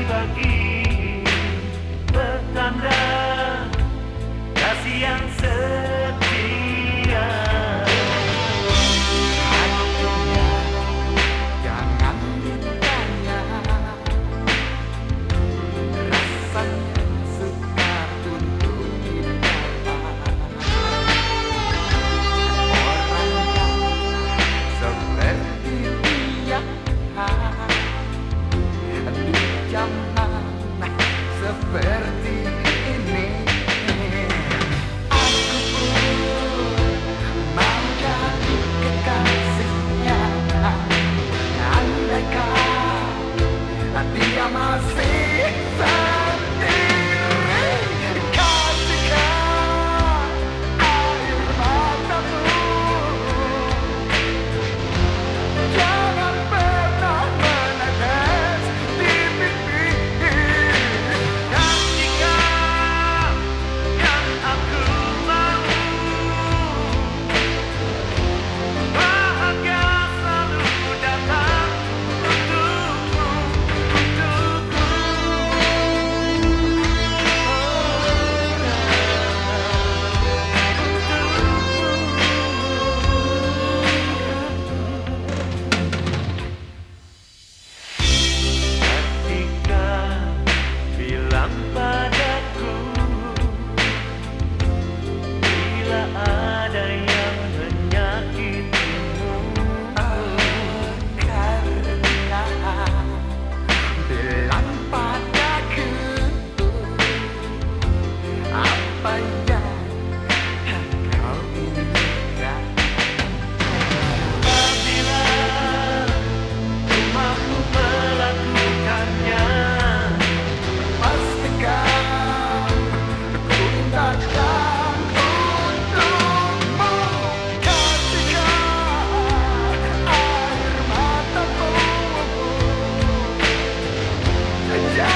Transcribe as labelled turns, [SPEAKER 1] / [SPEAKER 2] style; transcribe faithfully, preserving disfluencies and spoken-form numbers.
[SPEAKER 1] bagi pertanda kasih yang setia.
[SPEAKER 2] Hatinya jangan ditanya, rasanya sukar untuk didapat. Orang yang seperti dia di zaman seperti ini, aku pun mau jadi kekasihnya. Andaikan dia masih sendiri, kasihkan air matamu, jangan pernah menetes di pipi.
[SPEAKER 1] Dan jika yang aku mau, bahagia selalu datang untukmu, untukku. Ketika bilang padaku, bila ada yang menyakitimu,
[SPEAKER 2] Karena bilang padaku apa yang kau inginkan.
[SPEAKER 1] apabila ku mampu melakukannya,
[SPEAKER 2] Pastikan ku datang untukmu, kasihkan air matamu, jangan